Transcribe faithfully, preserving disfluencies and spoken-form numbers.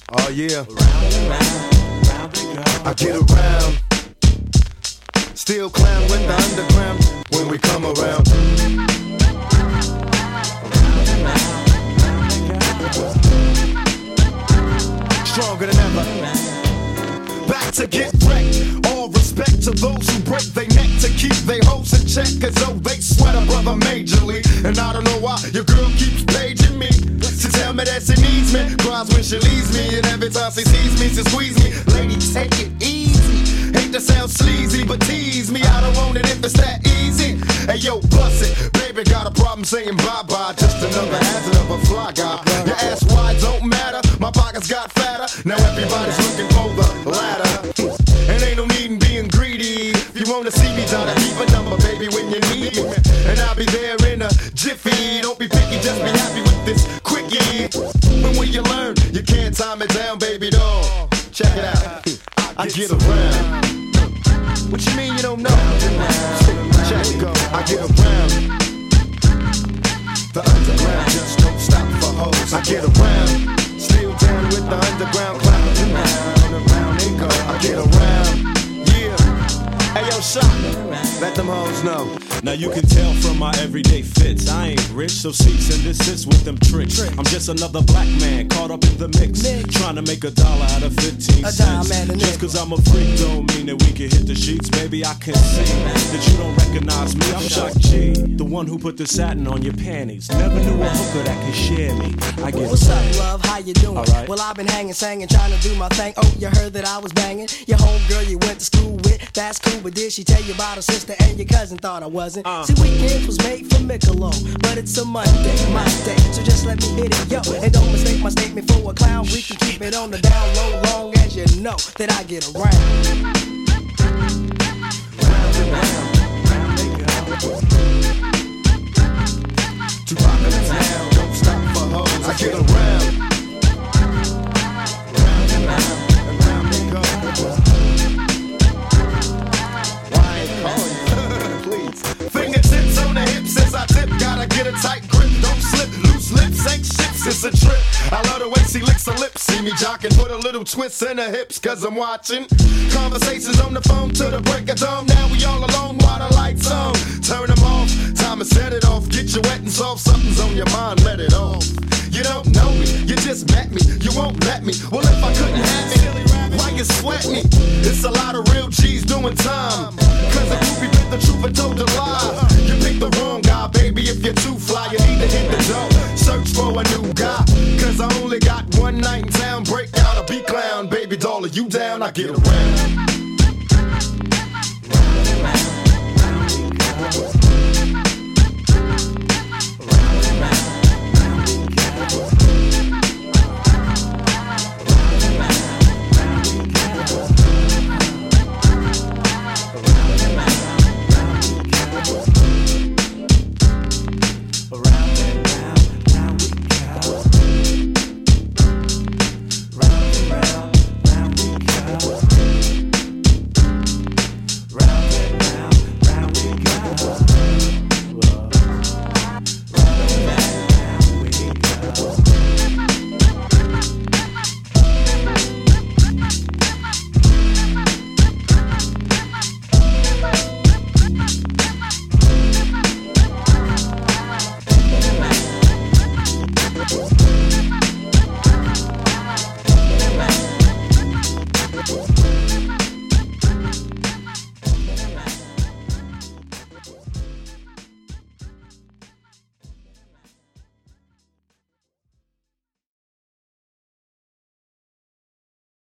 Oh yeah. Round and round, round they go. I get around. Still clown with the underground when we come around. Round and round, round they go. Stronger than ever. Back to get wrecked. All respect to those who break their neck to keep their hopes in check, as though they sweat a brother majorly. And I don't know why your girl keeps paging me to tell me that she needs me. Cries when she leaves me, and every time she sees me, she squeeze me. Lady, take it easy. Hate to sound sleazy, but tease me. I don't want it if it's that easy. Hey yo, bust it. Baby got a problem saying bye-bye. Just another hazard of a fly guy. Your ass wide don't matter. My pockets got fatter. Now everybody's looking for the ladder. And ain't no need in being greedy. If you wanna see me, try to keep a number, baby, when you need me. And I'll be there in a jiffy. Don't be picky, just be happy with this quickie. And when you learn, you can't time it down, baby doll. Check it out. I get around. What you mean you don't know? Check it go. I get around. The underground just don't stop for hoes. I get around. Still down with the underground clown. Around, around they go. I get around. Yeah. Hey yo, shot. Let them hoes know. Now you can tell from my everyday fits, I ain't rich, so cease and desist with them tricks. I'm just another black man caught up in the mix, trying to make a dollar out of fifteen cents. Just cause I'm a freak don't mean that we can hit the sheets. Baby, I can see that you don't recognize me. I'm Shock G, the one who put the satin on your panties. Never knew a hooker that could share me. I get What's up, love? How you doing? Right. Well, I've been hanging, singing, trying to do my thing. Oh, you heard that I was banging your homegirl you went to school with. That's cool, but did she tell you about her sister and your cousin? Thought I wasn't. Uh. See, weekends was made for Michelob, but it's a Monday, my day, so just let me hit it, yo. And don't mistake my statement for a clown. We can keep it on the down low, long as you know that I get around. Round and round, round they go. Too popular now, don't stop for hoes. I get around. Round and round, And round they go. Why ain't call you? Please. Fingertips on the hips as I dip. Gotta get a tight grip. Don't slip. Loose lips ain't ships. It's a trip. I love the way she licks her lips. See me jocking. Put a little twist in her hips. Cause I'm watching. Conversations on the phone to the break of dawn. Now we all alone while the lights on. Turn them off. Time to set it off. Get you wet and soft. Something's on your mind. Let it off. You don't know me. You just met me. You won't let me. Well, if I couldn't have it, why you sweat me? It's a lot of real G's doing time. Cause a groupie bit the truth and told a lie. You picked the wrong guy, baby. If you're too fly, you need to hit the door. Search for a new guy. Cause I only got one night in town. Break out a B-clown. Baby doll, are you down? I get around.